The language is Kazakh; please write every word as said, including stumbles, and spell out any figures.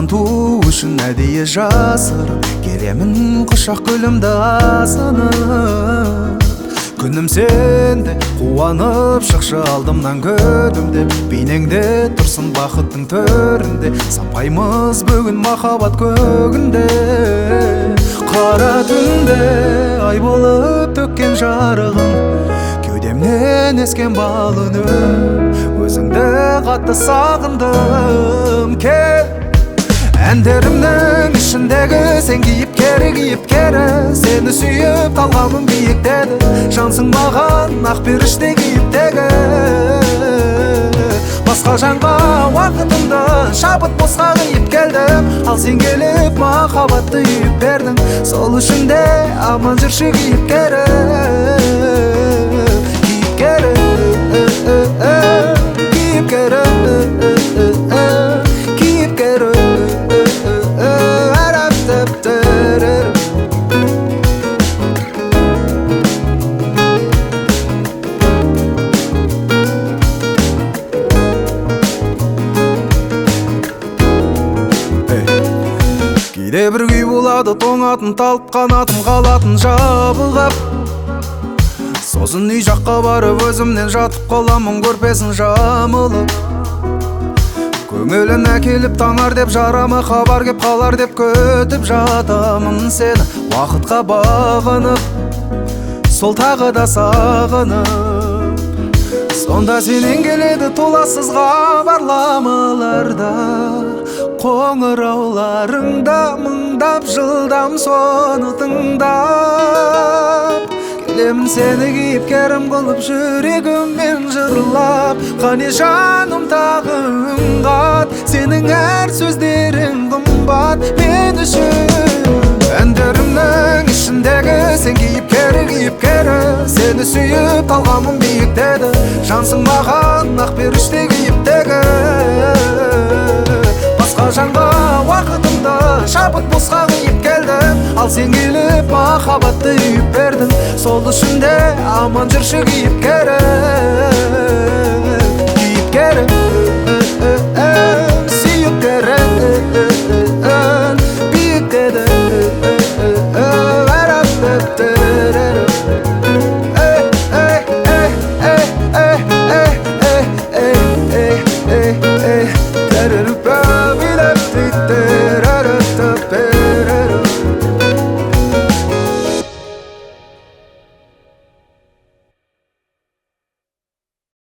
туу үшін әдейі жасырып келемін құшақ гүлімді асынып. Күнім сенде қуанып шықшы алдымнан күнімде, бейнеңде тұрсын бақыттың төрінде, сампаймыз бүгін махаббат көгінде. Қара түнде ай болып төккен жарығын, кеудемнен ескен бал үнім, өзіңді қатты сағындым. Кел әндерімнің ішіндегі сен кейіпкері, кейіпкері, сені сүйіп талғамым биіктеді, жансың маған ақ періште кейіптегі. Басқа жанға уақытымды шабыт босқа қиып келдім, ал сен келіп махаббатты үйіп бердің. Сол үшін де аман жүрші кейіпкері, кейіпкері, кейіпкері, кейіпкері. Кейде бір күй болады, тоңатын талып қанатым қалатын жабығып. Сосын үй жаққа барып өзімнен жатып қаламын көрпесін жамылып. Көңілін әкеліп таңар деп жарама хабар кеп қалар деп көтіп жатамын сені уақытқа бағынып, сол тағы да сағынып. Сонда сенен келеді толассыз хабарламаларда, қоңырауларыңда мыңдап жылдам соны тыңдап. Келемін сені кейіпкерім қылып жүрегіммен жырлап, қане жаным тағы үн қат, сенің әр сөздерің қымбат мен үшін. Әндерімнің ішіндегі сен кейіпкері, кейіпкері, сені сүйіп талғамым биіктеді, жансың маған ақ періште кейіптегі. Басқа жанға уақытымды шабыт босқа қиып келдім, ал сен келіп махаббатты үйіп бердің. Сол үшін де аман жүрші кейіпкері, кейіпкері.